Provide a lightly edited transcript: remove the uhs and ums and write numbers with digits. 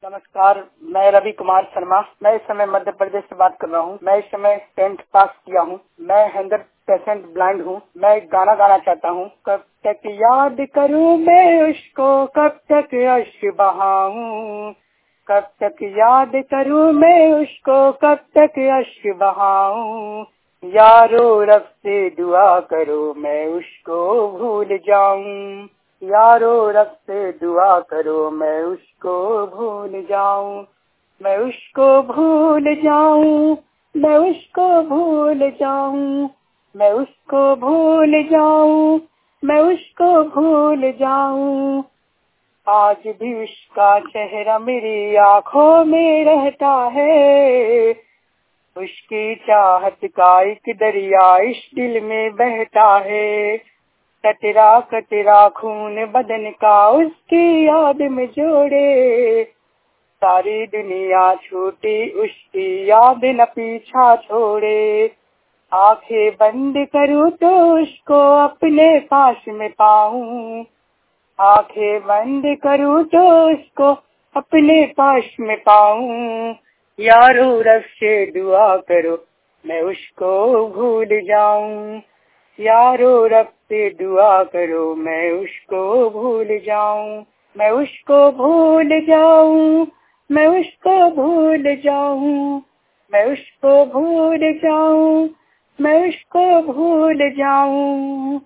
नमस्कार, मैं रवि कुमार शर्मा। मैं इस समय मध्य प्रदेश से बात कर रहा हूँ। मैं इस समय 10th पास किया हूँ। मैं 100% ब्लाइंड हूँ। मैं एक गाना गाना चाहता हूँ। कब तक याद करूँ मैं उसको, कब तक अश्क बहाऊं, कब तक याद करूँ मैं उसको, कब तक अश्क बहाऊं। यारो रब से दुआ करो मैं उसको भूल जाऊं, यारो रब से दुआ करो मैं उसको भूल जाऊं, मैं उसको भूल जाऊं, मैं उसको भूल जाऊं, मैं उसको भूल जाऊं, मैं उसको भूल जाऊं। आज भी उसका चेहरा मेरी आँखों में रहता है, उसकी चाहत का एक दरिया इस दिल में बहता है। कतरा कतरा खून बदन का उसकी याद में जोड़े, सारी दुनिया छूटी उसकी याद न पीछा छोड़े। आंखें बंद करूँ तो उसको अपने पास में पाऊं, आंखें बंद करूँ तो उसको अपने पास में पाऊं। यारो रब से दुआ करो मैं उसको भूल जाऊं, यारो रब से दुआ करो मैं उसको भूल जाऊं, मैं उसको भूल जाऊं, मैं उसको भूल जाऊं, मैं उसको भूल जाऊं, मैं उसको भूल जाऊं।